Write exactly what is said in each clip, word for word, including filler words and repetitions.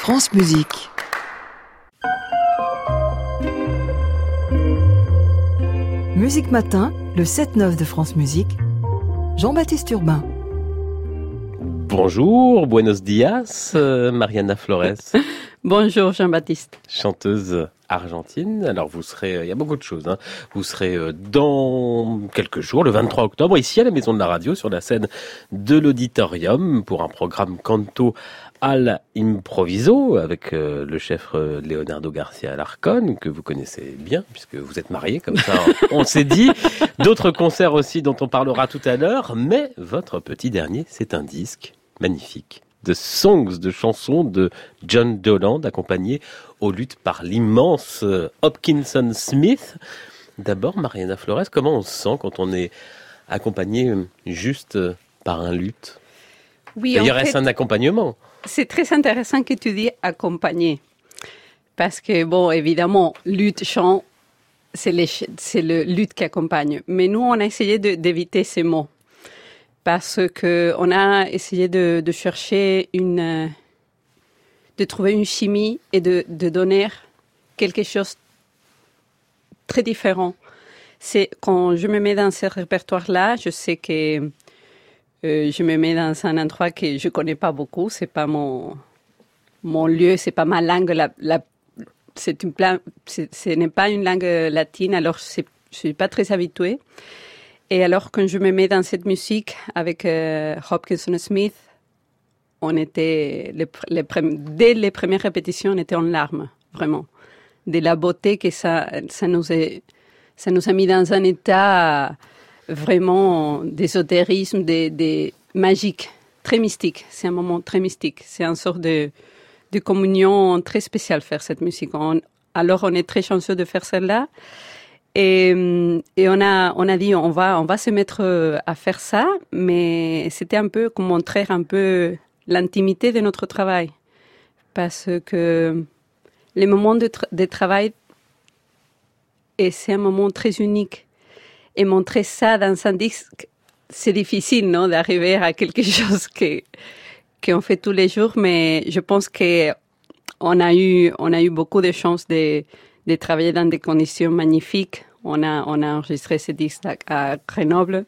France Musique. Musique Matin, le sept neuf de France Musique. Jean-Baptiste Urbain. Bonjour, buenos dias, euh, Mariana Flores. Bonjour Jean-Baptiste. Chanteuse argentine. Alors vous serez, il y a beaucoup de choses, hein. Vous serez dans quelques jours, le vingt-trois octobre, ici à la Maison de la Radio, sur la scène de l'Auditorium, pour un programme Canto al Improviso, avec euh, le chef euh, Leonardo Garcia Alarcón, que vous connaissez bien, puisque vous êtes mariés, comme ça on s'est dit. D'autres concerts aussi dont on parlera tout à l'heure, mais votre petit dernier, c'est un disque magnifique de songs, de chansons de John Dowland, accompagné aux luttes par l'immense Hopkinson Smith. D'abord, Mariana Flores, comment on se sent quand on est accompagné juste par un luth? Oui, D'ailleurs, en fait, est-ce un accompagnement? C'est très intéressant que tu dis accompagner. Parce que, bon, évidemment, luth, chant, c'est, les, c'est le luth qui accompagne. Mais nous, on a essayé de, d'éviter ces mots. Parce qu'on a essayé de, de chercher une... de trouver une chimie et de, de donner quelque chose de très différent. C'est, quand je me mets dans ce répertoire-là, je sais que euh, je me mets dans un endroit que je connais pas beaucoup. C'est pas mon, mon lieu, c'est pas ma langue. La, la, c'est une, c'est, ce n'est pas une langue latine, alors c'est, je suis pas très habituée. Et alors, quand je me mets dans cette musique avec euh, Hopkinson Smith, on était, les, les, dès les premières répétitions, on était en larmes, vraiment. De la beauté que ça, ça, nous, est, ça nous a mis dans un état vraiment d'ésotérisme, de, de magique, très mystique. C'est un moment très mystique. C'est une sorte de, de communion très spéciale, faire cette musique. On, alors, on est très chanceux de faire celle-là. Et, et on a, on a dit, on va, on va se mettre à faire ça, mais c'était un peu comme montrer un peu l'intimité de notre travail. Parce que les moments de, tra- de travail, et c'est un moment très unique. Et montrer ça dans un disque, c'est difficile, non, d'arriver à quelque chose que, qu'on fait tous les jours, mais je pense qu'on a eu, on a eu beaucoup de chance de, de travailler dans des conditions magnifiques. On a, on a enregistré ce disque à, à Grenoble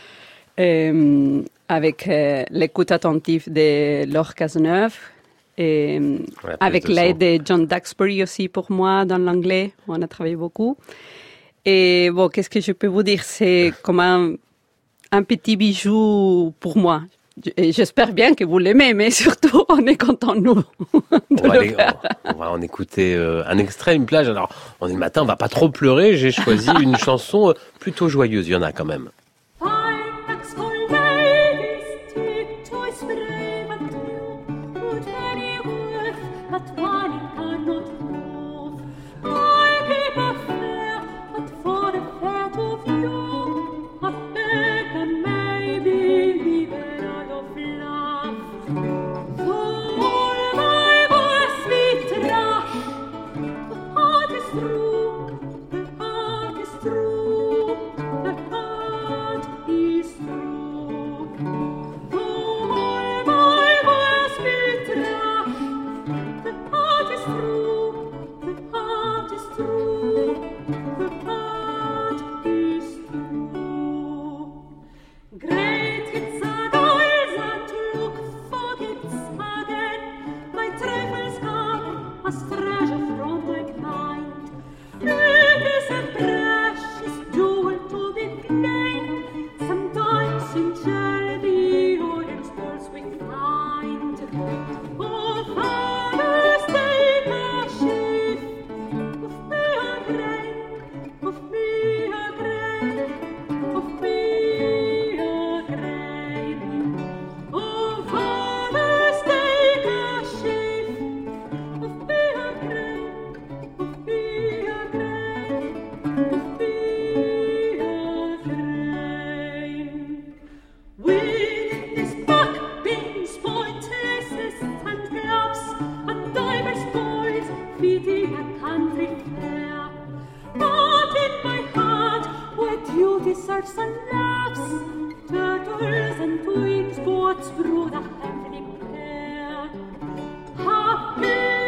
euh, avec euh, l'écoute attentive de Laure Cazeneuve et ouais, avec l'aide de John Duxbury aussi pour moi dans l'anglais. On a travaillé beaucoup. Et bon, qu'est-ce que je peux vous dire? C'est comme un, un petit bijou pour moi. Et j'espère bien que vous l'aimez, mais surtout, on est contents, nous, de on, va le aller, faire. On, on va en écouter euh, un extrait, une plage. Alors, on est le matin, on va pas trop pleurer. J'ai choisi une chanson plutôt joyeuse. Il y en a quand même. deserves and laughs, turtles and twins, goats, brood, a heavenly pair. Happy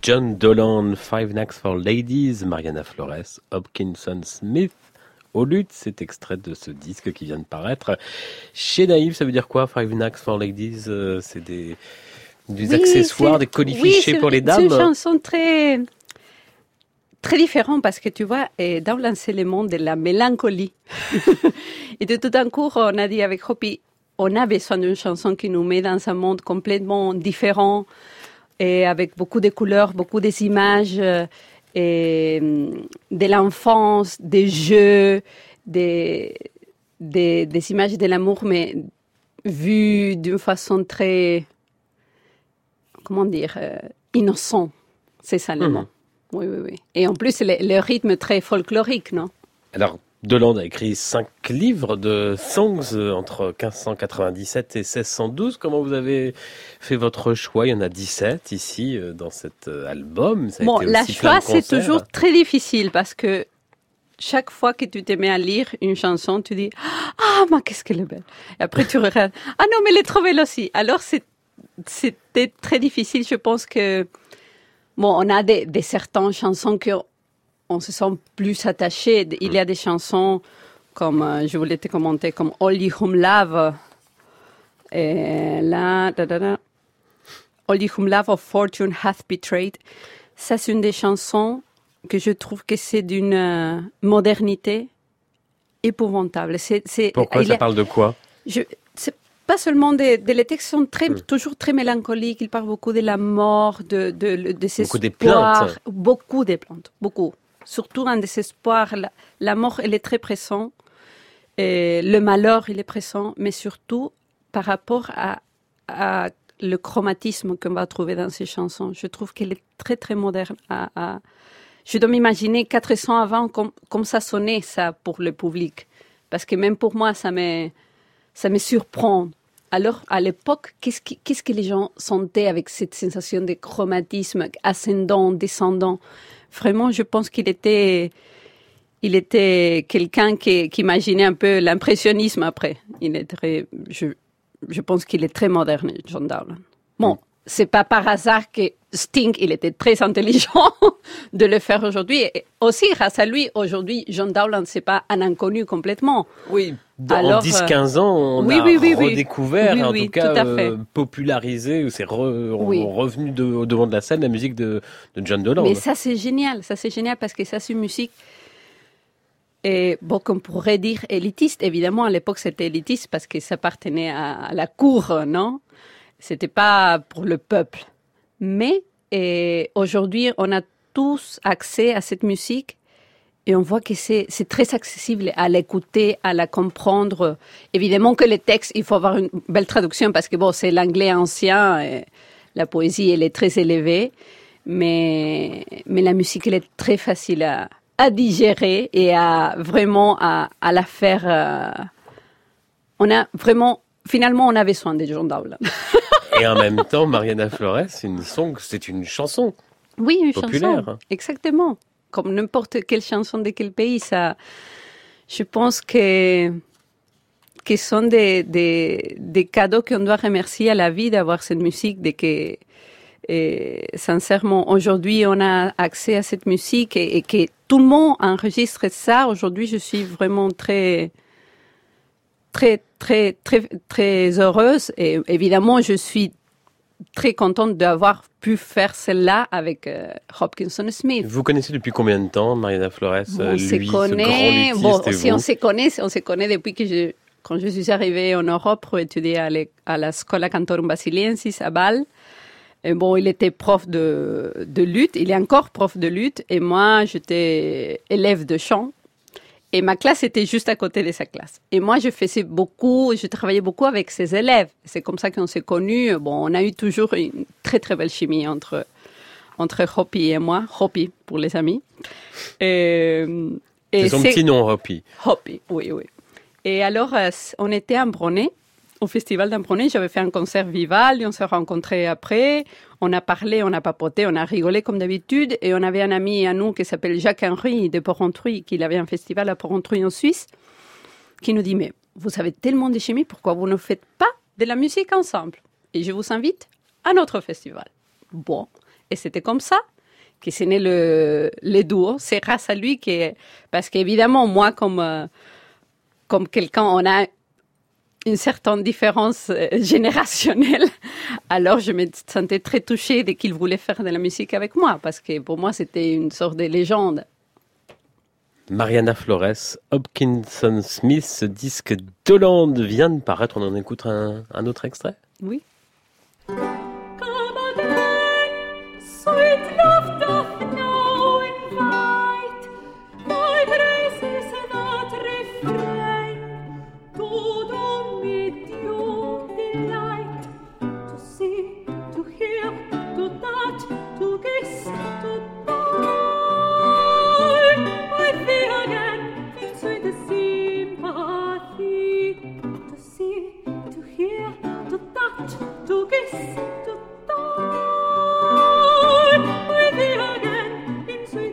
John Dolan, Five Knacks for Ladies, Mariana Flores, Hopkinson Smith. Au luth, c'est extrait de ce disque qui vient de paraître. Chez Naïve, ça veut dire quoi, Five Knacks for Ladies? euh, C'est des, des Oui, accessoires, c'est- des colifichets oui, pour les c'est dames. une chanson très, très différente parce que tu vois, eh, dans l'enseignement de la mélancolie. Et de tout d'un coup, on a dit avec Hopi, on a besoin d'une chanson qui nous met dans un monde complètement différent et avec beaucoup de couleurs, beaucoup d'images. euh, Et hum, de l'enfance, des jeux, des, des, des images de l'amour, mais vues d'une façon très, comment dire, euh, innocent. C'est ça le Mhm. mot. Oui, oui, oui. Et en plus, le, le rythme très folklorique, non? Alors, Dolan a écrit cinq livres de songs euh, entre quinze cent quatre-vingt-dix-sept et seize cent douze. Comment vous avez fait votre choix? Il y en a dix-sept ici euh, dans cet euh, album. Ça a Bon, été la aussi plein choix, de c'est concerts. toujours très difficile parce que chaque fois que tu te mets à lire une chanson, tu dis « Ah, mais qu'est-ce qu'elle est belle !» Et après, tu regardes « Ah non, mais elle est trop belle aussi !» Alors, c'est, c'était très difficile. Je pense que, bon, on a des, des certaines chansons qu'on on se sent plus attaché. Il y a des chansons comme, euh, je voulais te commenter, comme « All You Whom Love ». Et là, da, da, da. All You Whom Love of Fortune Hath Betrayed. Ça, c'est une des chansons que je trouve que c'est d'une euh, modernité épouvantable. C'est, c'est, Pourquoi il y ça a- parle de quoi? je, c'est pas seulement des, des les textes sont très, Mm. toujours très mélancoliques. Ils parlent beaucoup de la mort, de, de, de, de Beaucoup des espoirs. plaintes. Beaucoup des plaintes, beaucoup. Surtout un désespoir. La, la mort, elle est très présente. Et le malheur, il est présent. Mais surtout, par rapport à, à le chromatisme qu'on va trouver dans ces chansons, je trouve qu'elle est très, très moderne. À, à... Je dois m'imaginer quatre cents avant, comme, comme ça sonnait, ça, pour le public. Parce que même pour moi, ça me, ça me surprend. Alors, à l'époque, qu'est-ce, qui, qu'est-ce que les gens sentaient avec cette sensation de chromatisme ascendant, descendant? Vraiment, je pense qu'il était, il était quelqu'un qui, qui imaginait un peu l'impressionnisme après. Il est très, je, je pense qu'il est très moderne, John Dowland. Bon, c'est pas par hasard que Sting, il était très intelligent de le faire aujourd'hui. Et aussi, grâce à lui, aujourd'hui, John Dowland, c'est pas un inconnu complètement. Oui, dans Alors, dix quinze ans, on oui, a oui, oui, oui. redécouvert, Oui, en oui, tout cas tout à fait. euh, popularisé, ou c'est re- Oui. revenu de- au devant de la scène la musique de, de John Dolan. Mais ça, c'est génial. Ça, c'est génial parce que ça, c'est une musique, et, bon, qu'on pourrait dire élitiste. Évidemment, à l'époque, c'était élitiste parce que ça appartenait à, à la cour, non? C'était pas pour le peuple. Mais et aujourd'hui, on a tous accès à cette musique et on voit que c'est, c'est très accessible à l'écouter, à la comprendre. Évidemment que les textes, il faut avoir une belle traduction parce que bon, c'est l'anglais ancien, et la poésie, elle est très élevée, mais, mais la musique, elle est très facile à, à digérer et à vraiment à, à la faire. euh, on a vraiment, finalement, on a besoin de John Dowland. Et en même temps, Mariana Flores, c'est une song, c'est une chanson. Oui, une Populaire. chanson. Exactement. Comme n'importe quelle chanson de quel pays, ça. Je pense que que sont des, des, des cadeaux qu'on doit remercier à la vie d'avoir cette musique, de que et, sincèrement, aujourd'hui, on a accès à cette musique et, et que tout le monde enregistre ça. Aujourd'hui, je suis vraiment très, très, très, très, très heureuse. Et évidemment, je suis très contente d'avoir pu faire celle-là avec euh, Hopkinson Smith. Vous connaissez depuis combien de temps Mariana Flores, Bon, euh, on se lui, ce connaît. grand luthiste, Bon, et si vous on se connaît, on se connaît depuis que je, quand je suis arrivée en Europe pour étudier à, l'é- à la Scola Cantorum Basiliensis à Bâle. Et bon, il était prof de, de luth, il est encore prof de luth, et moi, j'étais élève de chant. Et ma classe était juste à côté de sa classe. Et moi, je faisais beaucoup, je travaillais beaucoup avec ses élèves. C'est comme ça qu'on s'est connus. Bon, on a eu toujours une très, très belle chimie entre, entre Hopi et moi. Hopi, pour les amis. Et, et C'est son petit nom, Hopi. Hopi, oui, oui. Et alors, euh, on était à Ambronay, au festival d'Ambronay. J'avais fait un concert Vival, et on s'est rencontrés après. On a parlé, on a papoté, on a rigolé comme d'habitude. Et on avait un ami à nous qui s'appelle Jacques-Henri de Porrentruy, qui avait un festival à Porrentruy en Suisse, qui nous dit, mais vous avez tellement de chimie, pourquoi vous ne faites pas de la musique ensemble? Et je vous invite à notre festival. Bon, et c'était comme ça que c'est né le, le duo. C'est grâce à lui que, parce qu'évidemment, moi, comme, euh, comme quelqu'un, on a une certaine différence euh, générationnelle. Alors, je me sentais très touchée dès qu'il voulait faire de la musique avec moi, parce que pour moi, c'était une sorte de légende. Mariana Flores, Hopkinson Smith, ce disque d'Hollande vient de paraître. On en écoute un, un autre extrait? Oui. Come again, sweet love doth now invite. Thy grace is not refrain. To do me due delight. To see, to hear, to touch, to kiss, to die. I feel again in sweet sympathy. To see, to hear, to touch, to kiss, to die. I feel again in sweet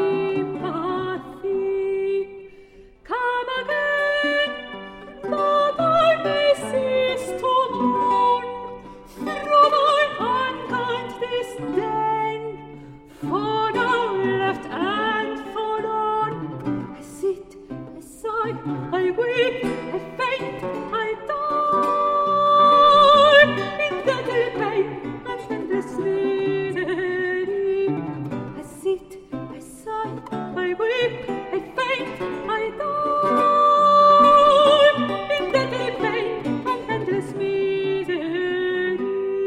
sympathy. Come again, that I may cease to mourn through my unkind disdain. For now left and forlorn, I sit, I sigh, I weep, I faint, I die in deadly pain and endless misery. I sit, I sigh, I weep, I faint, I die in deadly pain and endless misery.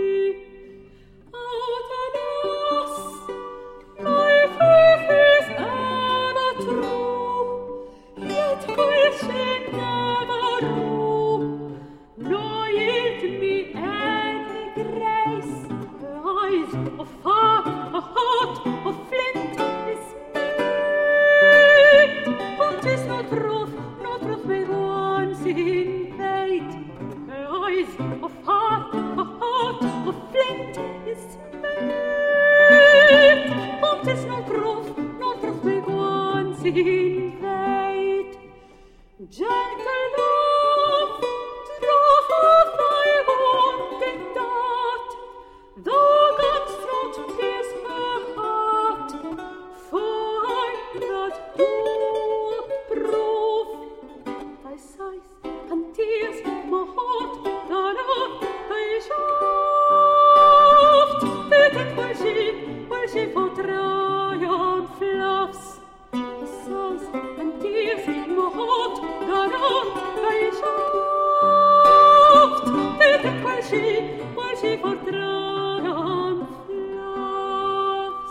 Out alas, my faith is ever true, yet will she never rule, nor yield me any grace. Her eyes of fire, a heart of flint is made. But 'tis no truth, no truth may once invade. Her eyes of fire, a heart of flint is made. But 'tis no truth, no truth may once invade. Gentle love, drop of thy wanting dart, thou canst not pierce her heart, for I that do approve. Thy sighs and tears, my heart, thou art thy shaft. Better while she, while she for triumph laughs. Thy sighs and tears, my heart, thou art thy shaft. Better while she, while she for triumph laughs.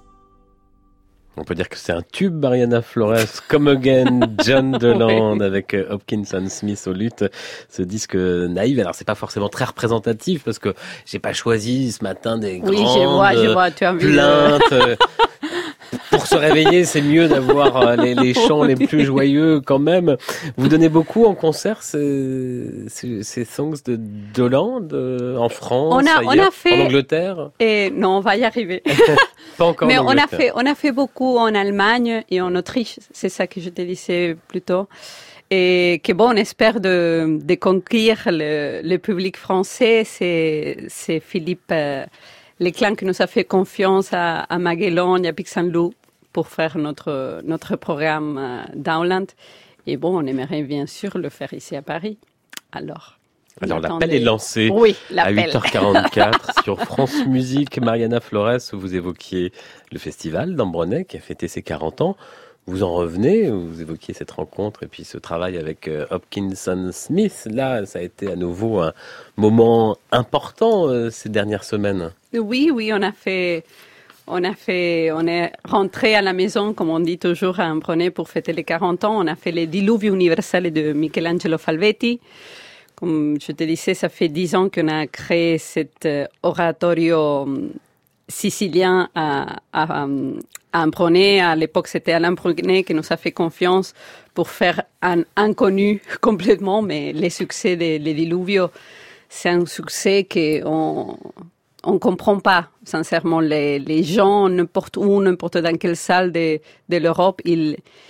On peut dire que c'est un tube, Mariana Flores, Come Again, John Deland, avec euh, Hopkinson Smith au luth. Ce disque naïf, alors c'est pas forcément très représentatif parce que j'ai pas choisi ce matin des Oui, grandes je vois, je vois, tu as vu. plaintes. Pour se réveiller, c'est mieux d'avoir euh, les, les chants les plus joyeux quand même. Vous donnez beaucoup en concert ces, ces, ces songs de d'Hollande euh, en France, On a- on ailleurs, a fait- en Angleterre. Et non, on va y arriver. Pas encore Mais en on a Angleterre. fait, on a fait beaucoup en Allemagne et en Autriche. C'est ça que je te disais plus tôt. Et que bon, on espère de, de conquérir le, le public français. C'est, c'est Philippe euh, Leclan qui nous a fait confiance à, à Maguelone et à Pixanlou pour faire notre, notre programme euh, d'Hollande. Et bon, on aimerait bien sûr le faire ici à Paris. Alors. on Alors attend l'appel des- est lancé. Oui, À l'appel. huit heures quarante-quatre sur France Musique. Mariana Flores, vous évoquiez le festival d'Ambronay qui a fêté ses quarante ans. Vous en revenez, vous évoquiez cette rencontre et puis ce travail avec euh, Hopkinson Smith. Là, ça a été à nouveau un moment important euh, ces dernières semaines. Oui, oui, on a fait, on a fait, on est rentré à la maison, comme on dit toujours à Ambronay pour fêter les quarante ans. On a fait les Diluvio Universale de Michelangelo Falvetti. Comme je te disais, ça fait dix ans qu'on a créé cet euh, oratorio euh, sicilien à, à, à Ambronay. À l'époque, c'était Alain Brunet qui nous a fait confiance pour faire un inconnu complètement, mais les succès des les Diluvio, c'est un succès qu'on on comprend pas, sincèrement. Les, les gens, n'importe où, n'importe dans quelle salle de, de l'Europe, ils,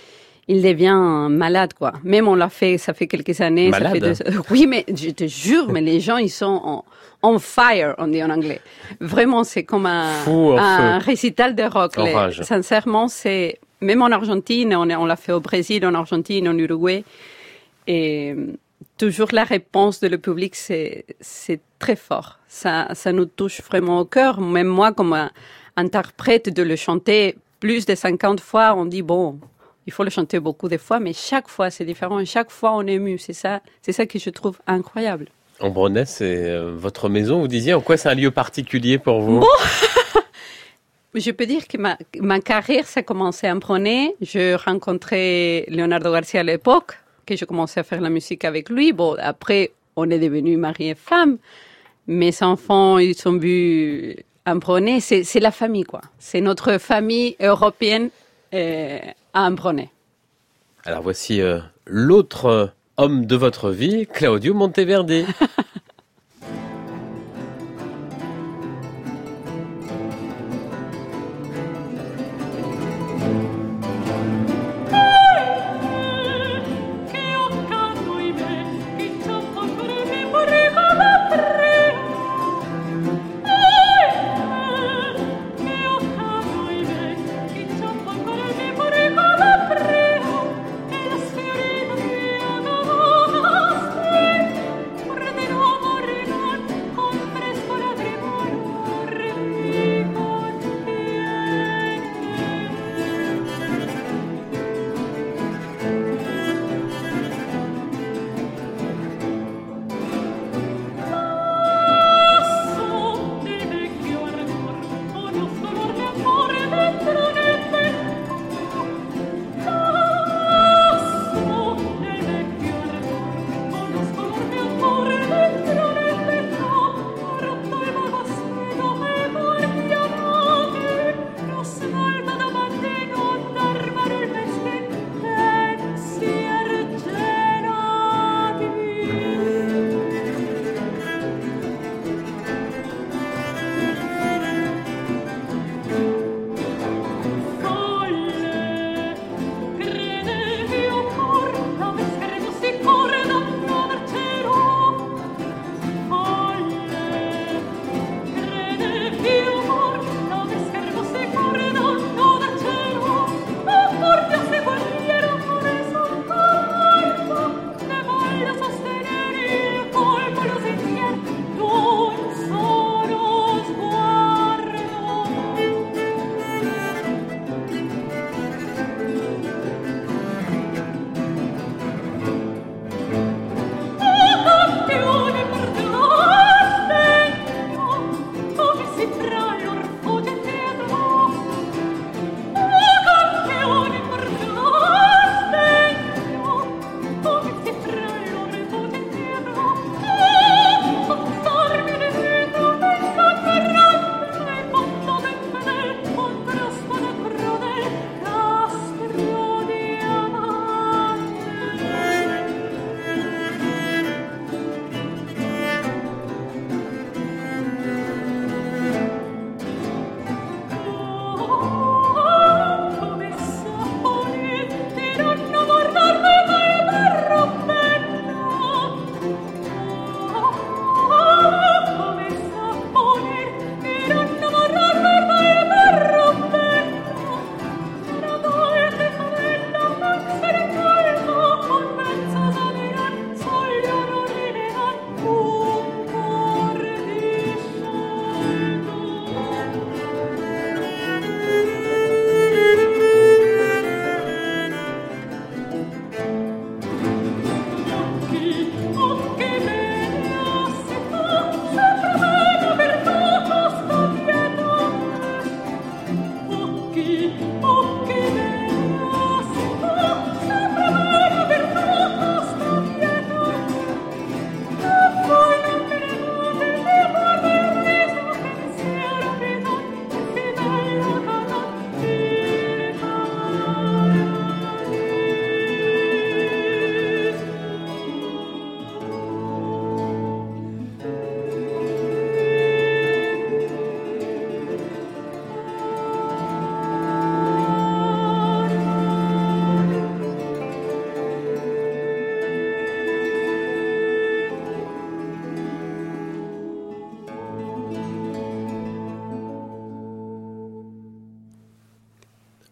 il devient malade, quoi. Même on l'a fait, ça fait quelques années. Malade. Ça fait deux... Oui, mais je te jure, mais les gens, ils sont en, on fire, on dit en anglais. Vraiment, c'est comme un, Fou, un récital de rock. En Les, rage. Sincèrement, c'est, même en Argentine, on, est, on l'a fait au Brésil, en Argentine, en Uruguay. Et toujours la réponse de le public, c'est, c'est très fort. Ça, ça nous touche vraiment au cœur. Même moi, comme un, interprète, de le chanter plus de cinquante fois, on dit, bon, il faut le chanter beaucoup de fois, mais chaque fois, c'est différent. Et chaque fois, on est ému. C'est ça, c'est ça que je trouve incroyable. Ambronay, c'est euh, votre maison, vous disiez. En quoi c'est un lieu particulier pour vous? Bon. Je peux dire que ma, ma carrière, ça a commencé à Ambronay. Je rencontrais Leonardo Garcia à l'époque, que je commençais à faire la musique avec lui. Bon, après, on est devenus mari et femme. Mes enfants, ils sont vus Ambronay. C'est, c'est la famille, quoi. C'est notre famille européenne euh, à Ambronay. Alors voici euh, l'autre euh, homme de votre vie, Claudio Monteverdi. Prenderò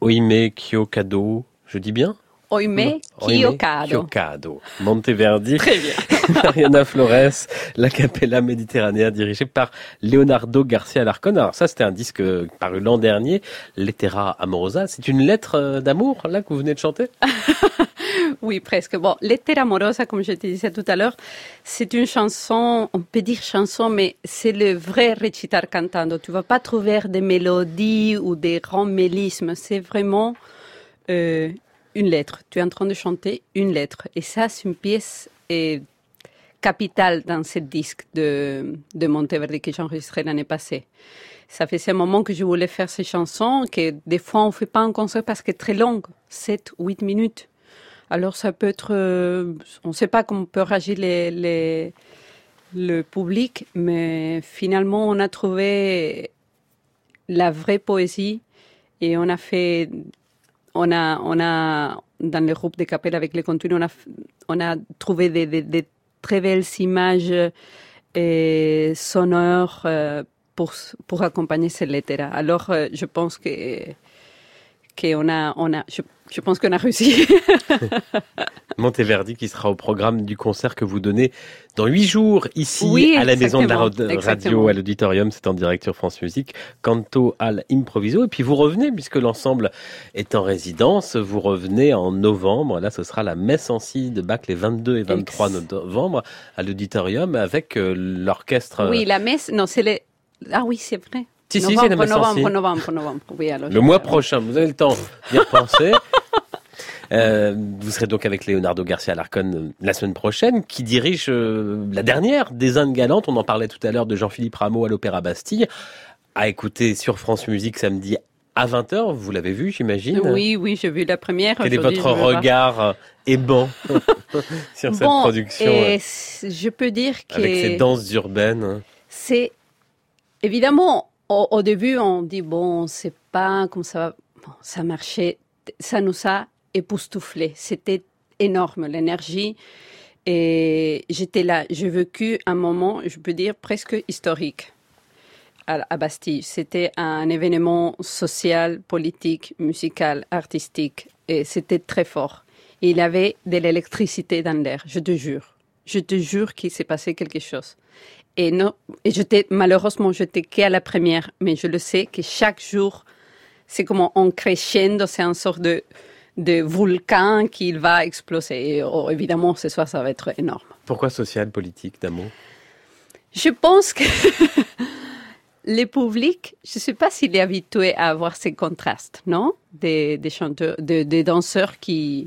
Oime Kyokado, je dis bien? Oime Kyokado. Kyokado. Monteverdi. Très bien. Mariana Flores, la Capella Méditerranéen dirigée par Leonardo Garcia Alarcón. Alors ça, c'était un disque paru l'an dernier, Lettera Amorosa. C'est une lettre d'amour, là, que vous venez de chanter? Oui, presque. Bon, Lettera Amorosa, comme je te disais tout à l'heure, c'est une chanson, on peut dire chanson, mais c'est le vrai recitar cantando. Tu vas pas trouver des mélodies ou des grands mélismes. C'est vraiment euh, une lettre. Tu es en train de chanter une lettre. Et ça, c'est une pièce euh, capitale dans ce disque de, de Monteverdi que j'ai enregistré l'année passée. Ça faisait un moment que je voulais faire ces chansons, que des fois on ne fait pas en concert parce qu'elle est très longue, sept, huit minutes. Alors ça peut être, euh, on ne sait pas comment peut réagir les, les, le public, mais finalement on a trouvé la vraie poésie et on a fait, on a, on a dans le groupe de Capella avec les contenus, on a, on a trouvé des, des, des très belles images et sonores euh, pour pour accompagner cette lettre. Alors euh, je pense que qu'on a, on a, je, je pense qu'on a réussi. Monteverdi qui sera au programme du concert que vous donnez dans huit jours ici oui, à la Maison de la exactement. Radio à l'Auditorium. C'est en direct sur France Musique. Canto al Improviso. Et puis vous revenez, puisque l'ensemble est en résidence, vous revenez en novembre. Là, ce sera la messe en si de Bach les vingt-deux et vingt-trois Ex. novembre à l'Auditorium avec euh, l'orchestre. Oui, la messe, non, c'est les, ah oui, c'est vrai. Si, novembre, si, c'est la messe en si. novembre, novembre, novembre. Oui, alors le je... mois prochain, vous avez le temps d'y repenser. Euh, vous serez donc avec Leonardo Garcia Alarcón euh, la semaine prochaine, qui dirige euh, la dernière des Indes galantes. On en parlait tout à l'heure de Jean-Philippe Rameau à l'Opéra Bastille. À écouter sur France Musique samedi à vingt heures. Vous l'avez vu, j'imagine? Oui, oui, j'ai vu la première. Quel est votre regard voir. ébant sur cette bon, production et je peux dire que avec ces danses urbaines? C'est évidemment au, au début on dit bon, c'est pas comme ça va. Bon, ça marchait, ça nous a époustouflé. C'était énorme, l'énergie. Et j'étais là. J'ai vécu un moment, je peux dire, presque historique à, à Bastille. C'était un événement social, politique, musical, artistique. Et c'était très fort. Et il y avait de l'électricité dans l'air, je te jure. Je te jure qu'il s'est passé quelque chose. Et, non, et j'étais, malheureusement, j'étais qu'à la première. Mais je le sais que chaque jour, c'est comme en crescendo, c'est une sorte de de volcan qui va exploser. Et oh, évidemment, ce soir, ça va être énorme. Pourquoi social, politique, d'amour? Je pense que le public, je ne sais pas s'il est habitué à avoir ces contrastes, non? Des, des chanteurs, des, des danseurs qui,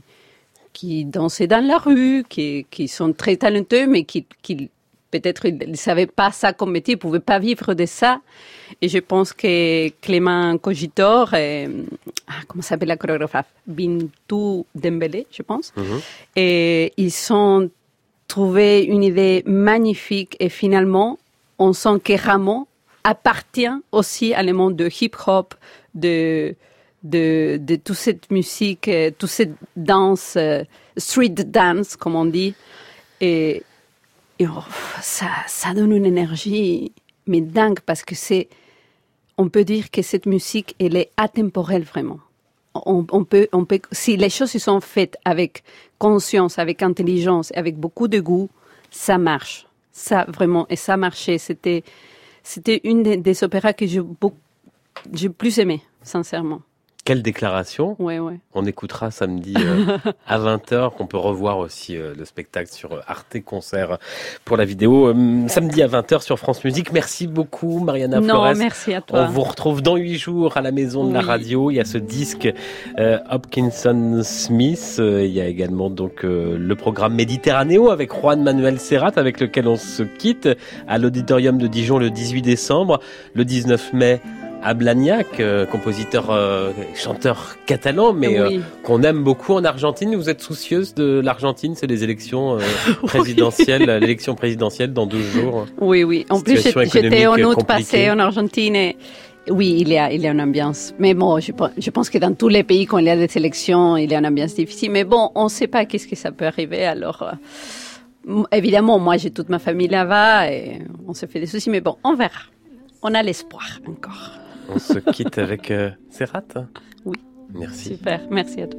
qui dansaient dans la rue, qui, qui sont très talentueux, mais qui, qui peut-être ils ne savaient pas ça comme métier, ils ne pouvaient pas vivre de ça. Et je pense que Clément Cogitor, et, ah, comment s'appelle la chorégraphe? Bintou Dembélé, je pense. Mm-hmm. Et ils ont trouvé une idée magnifique. Et finalement, on sent que Rameau appartient aussi à le monde de hip-hop, de, de, de toute cette musique, toute cette danse, street dance, comme on dit. Et, et oh, ça, ça donne une énergie, mais dingue, parce que c'est, on peut dire que cette musique, elle est atemporelle vraiment. On, on peut, on peut, si les choses sont faites avec conscience, avec intelligence, avec beaucoup de goût, ça marche. Ça, vraiment, et ça marchait. C'était, c'était une des, des opéras que j'ai beaucoup, j'ai plus aimé, sincèrement. Quelle déclaration. Ouais, ouais. On écoutera samedi euh, à vingt heures, qu'on peut revoir aussi euh, le spectacle sur Arte Concert pour la vidéo. Euh, samedi à vingt heures sur France Musique. Merci beaucoup, Mariana Flores. Non, merci à toi. On vous retrouve dans huit jours à la Maison de la oui. Radio. Il y a ce disque euh, Hopkinson Smith. Euh, il y a également donc euh, le programme Méditerranéo avec Juan Manuel Serrat, avec lequel on se quitte à l'Auditorium de Dijon le dix-huit décembre. Le dix-neuf mai, à Blagnac, euh, compositeur, euh, chanteur catalan, mais oui. euh, qu'on aime beaucoup en Argentine. Vous êtes soucieuse de l'Argentine? C'est les élections euh, présidentielles, oui. l'élection présidentielle dans douze jours. Oui, oui. En plus, j'étais en août passé en Argentine. Et oui, il y a, il y a une ambiance. Mais bon, je, je pense que dans tous les pays, quand il y a des élections, il y a une ambiance difficile. Mais bon, on ne sait pas qu'est-ce que ça peut arriver. Alors, euh, évidemment, moi, j'ai toute ma famille là-bas et on se fait des soucis. Mais bon, on verra. On a l'espoir encore. On se quitte avec euh, Serrat. Oui. Merci. Super, merci à toi.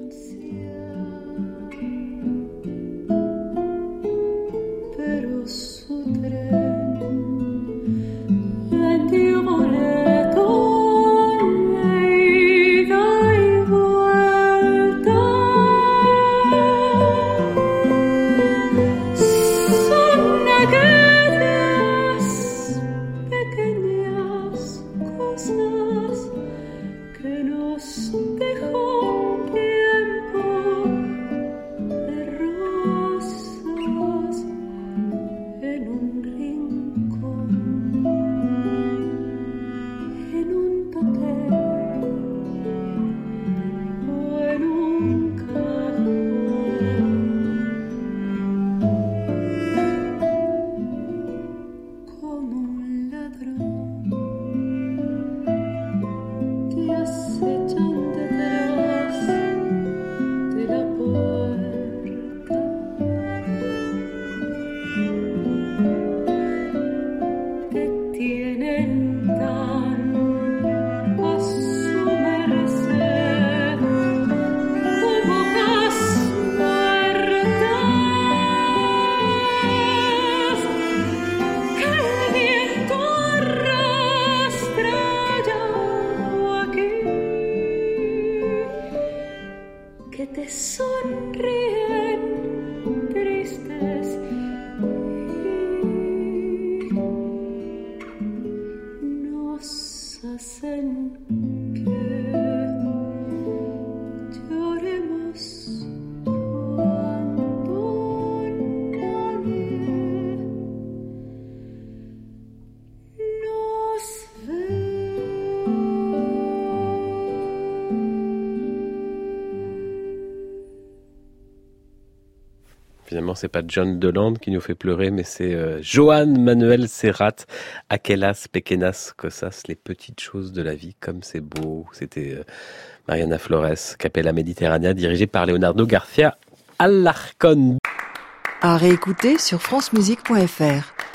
Finalement, c'est pas John Deland qui nous fait pleurer, mais c'est euh, Joan Manuel Serrat, Aquelas Pequenas Cosas, les petites choses de la vie, comme c'est beau. C'était euh, Mariana Flores, Capella Mediterránea, dirigée par Leonardo García Alarcón. À réécouter sur francemusique point f r.